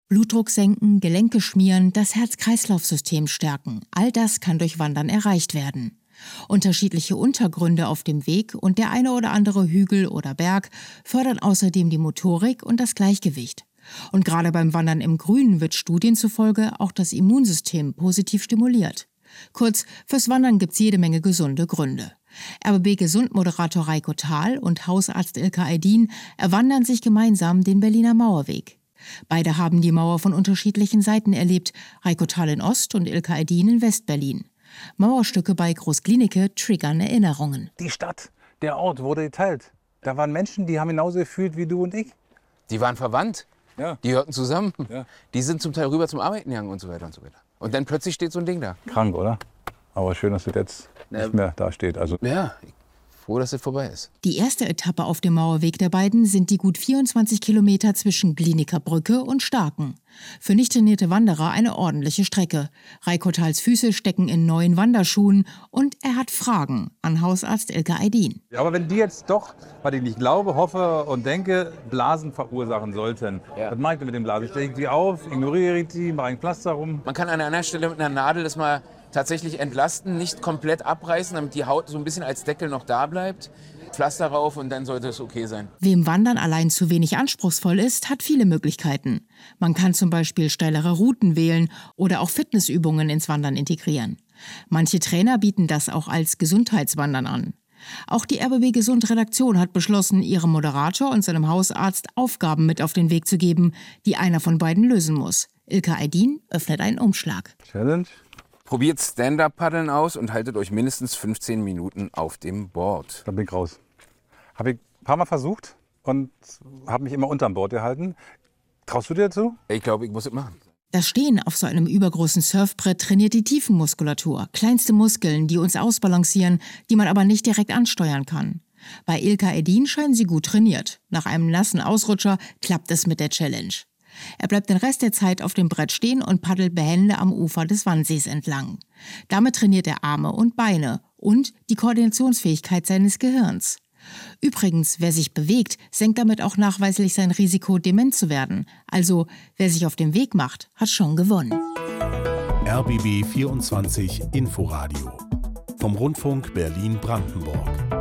Blutdruck senken, Gelenke schmieren, das Herz-Kreislauf-System stärken. All das kann durch Wandern erreicht werden. Unterschiedliche Untergründe auf dem Weg und der eine oder andere Hügel oder Berg fördern außerdem die Motorik und das Gleichgewicht. Und gerade beim Wandern im Grünen wird Studien zufolge auch das Immunsystem positiv stimuliert. Kurz, fürs Wandern gibt's jede Menge gesunde Gründe. RBB-Gesund-Moderator Reiko Thal und Hausarzt Ilka Aydin erwandern sich gemeinsam den Berliner Mauerweg. Beide haben die Mauer von unterschiedlichen Seiten erlebt, Reiko Thal in Ost- und Ilka Aydin in West-Berlin. Mauerstücke bei Groß-Glienicke triggern Erinnerungen. Die Stadt, der Ort wurde geteilt. Da waren Menschen, die haben genauso gefühlt wie du und ich. Die waren verwandt, Ja. die hörten zusammen. Ja. Die sind zum Teil rüber zum Arbeiten gegangen und so weiter und so weiter. Und dann plötzlich steht so ein Ding da. Krank, oder? Aber schön, dass das jetzt nicht mehr da steht. Also Ja, froh, dass es vorbei ist. Die erste Etappe auf dem Mauerweg der beiden sind die gut 24 Kilometer zwischen Glienicker Brücke und Starken. Für nicht trainierte Wanderer eine ordentliche Strecke. Reiko Thals Füße stecken in neuen Wanderschuhen und er hat Fragen an Hausarzt Ilka Aydin. ja, aber wenn die jetzt doch, was ich nicht glaube, hoffe und denke, Blasen verursachen sollten, Ja. was mache ich denn mit den Blasen? Stelle ich die auf, ignoriere ich die, mache ein Pflaster rum? Man kann an einer Stelle mit einer Nadel das mal tatsächlich entlasten, nicht komplett abreißen, damit die Haut so ein bisschen als Deckel noch da bleibt. Pflaster rauf und dann sollte es okay sein. Wem Wandern allein zu wenig anspruchsvoll ist, hat viele Möglichkeiten. Man kann zum Beispiel steilere Routen wählen oder auch Fitnessübungen ins Wandern integrieren. Manche Trainer bieten das auch als Gesundheitswandern an. Auch die RBB Gesund Redaktion hat beschlossen, ihrem Moderator und seinem Hausarzt Aufgaben mit auf den Weg zu geben, die einer von beiden lösen muss. Ilka Aydin öffnet einen Umschlag. Challenge? Probiert Stand-Up-Paddeln aus und haltet euch mindestens 15 Minuten auf dem Board. Da bin ich raus. Habe ich ein paar Mal versucht und habe mich immer unterm Board gehalten. Traust du dir dazu? Ich glaube, ich muss es machen. Das Stehen auf so einem übergroßen Surfbrett trainiert die Tiefenmuskulatur, kleinste Muskeln, die uns ausbalancieren, die man aber nicht direkt ansteuern kann. Bei Ilka Aydin scheinen sie gut trainiert. Nach einem nassen Ausrutscher klappt es mit der Challenge. Er bleibt den Rest der Zeit auf dem Brett stehen und paddelt behende am Ufer des Wannsees entlang. Damit trainiert er Arme und Beine und die Koordinationsfähigkeit seines Gehirns. Übrigens, wer sich bewegt, senkt damit auch nachweislich sein Risiko, dement zu werden. Also, wer sich auf den Weg macht, hat schon gewonnen. RBB 24 Inforadio vom Rundfunk Berlin-Brandenburg.